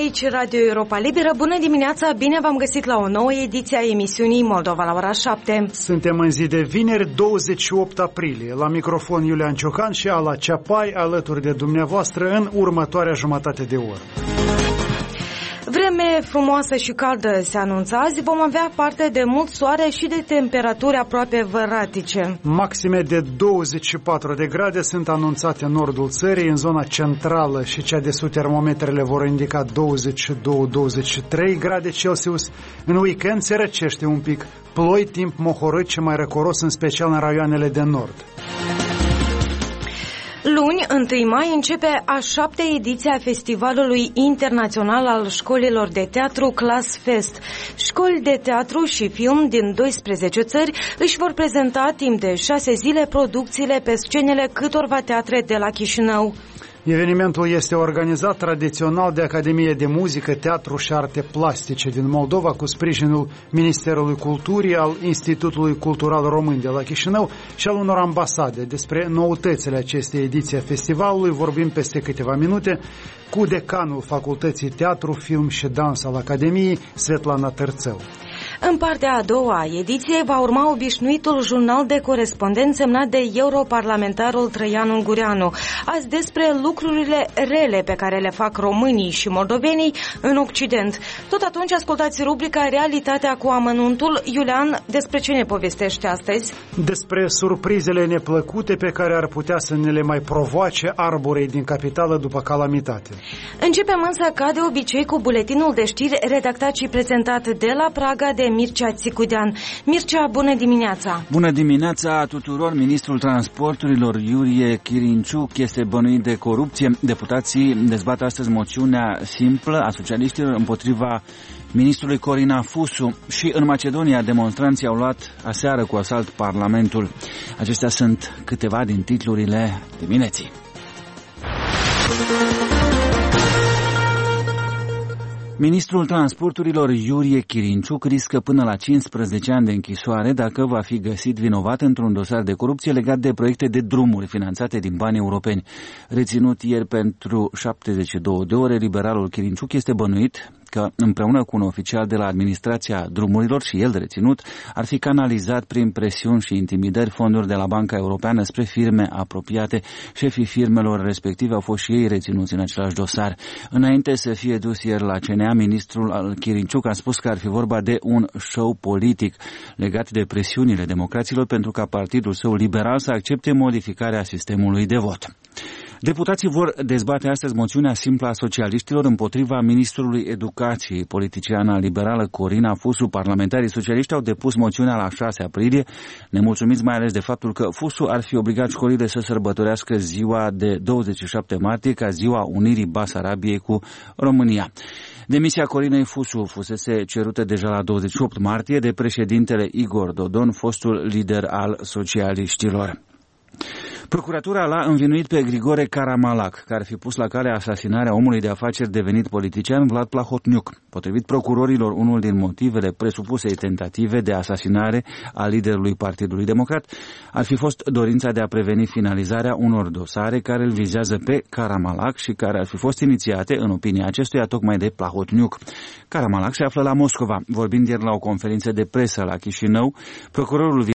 aici Radio Europa Liberă. Bună dimineața, bine v-am găsit la o nouă ediție a emisiunii Moldova la ora 7. Suntem în zi de vineri, 28 aprilie. La microfon Iulian Ciocan și Ala Ceapai, alături de dumneavoastră în următoarea jumătate de oră. Vreme frumoasă și caldă se anunță azi, vom avea parte de mult soare și de temperaturi aproape văratice. Maxime de 24 de grade sunt anunțate în nordul țării, în zona centrală și cea de sud termometrele vor indica 22-23 grade Celsius. În weekend se răcește un pic, ploi, timp mohorât și mai răcoros, în special în raioanele de nord. Luni, 1 mai, începe a 7-a ediție a Festivalului Internațional al Școlilor de Teatru Class Fest. Școli de teatru și film din 12 țări își vor prezenta timp de 6 zile producțiile pe scenele câtorva teatre de la Chișinău. Evenimentul este organizat tradițional de Academie de Muzică, Teatru și Arte Plastice din Moldova, cu sprijinul Ministerului Culturii, al Institutului Cultural Român de la Chișinău și al unor ambasade. Despre noutățile acestei ediții a festivalului vorbim peste câteva minute cu decanul Facultății Teatru, Film și Dans al Academiei, Svetlana Tărțău. În partea a doua a ediției va urma obișnuitul jurnal de corespondent semnat de europarlamentarul Trăian Ungureanu. Azi despre lucrurile rele pe care le fac românii și moldovenii în Occident. Tot atunci ascultați rubrica Realitatea cu amănuntul. Iulian, despre ce ne povestește astăzi? Despre surprizele neplăcute pe care ar putea să ne le mai provoace arborei din capitală după calamitate. Începem însă, ca de obicei, cu buletinul de știri redactat și prezentat de la Praga de Mircea Țicudean. Mircea, bună dimineața! Bună dimineața tuturor! Ministrul Transporturilor Iurie Chirinciuc este bănuit de corupție. Deputații dezbat astăzi moțiunea simplă a socialiștilor împotriva ministrului Corina Fusu. Și în Macedonia demonstranții au luat aseară cu asalt Parlamentul. Acestea sunt câteva din titlurile dimineții. Ministrul Transporturilor Iurie Chirinciuc riscă până la 15 ani de închisoare dacă va fi găsit vinovat într-un dosar de corupție legat de proiecte de drumuri finanțate din bani europeni. Reținut ieri pentru 72 de ore, liberalul Chirinciuc este bănuit că împreună cu un oficial de la administrația drumurilor și el reținut, ar fi canalizat prin presiuni și intimidări fonduri de la Banca Europeană spre firme apropiate. Șefii firmelor respective au fost și ei reținuți în același dosar. Înainte să fie dus ieri la CNA, ministrul Chirinciuc a spus că ar fi vorba de un show politic legat de presiunile democraților pentru ca partidul său liberal să accepte modificarea sistemului de vot. Deputații vor dezbate astăzi moțiunea simplă a socialiștilor împotriva ministrului educației, politiciana liberală Corina Fusu. Parlamentarii socialiști au depus moțiunea la 6 aprilie, nemulțumiți mai ales de faptul că Fusu ar fi obligat școlile să sărbătorească ziua de 27 martie ca ziua unirii Basarabiei cu România. Demisia Corinei Fusu fusese cerută deja la 28 martie de președintele Igor Dodon, fostul lider al socialiștilor. Procuratura l-a învinuit pe Grigore Karamalac, care ar fi pus la cale asasinarea omului de afaceri devenit politician Vlad Plahotniuc. Potrivit procurorilor, unul din motivele presupusei tentative de asasinare a liderului Partidului Democrat ar fi fost dorința de a preveni finalizarea unor dosare care îl vizează pe Karamalac și care ar fi fost inițiate, în opinia acestuia, tocmai de Plahotniuc. Karamalac se află la Moscova. Vorbind ieri la o conferință de presă la Chișinău, procurorul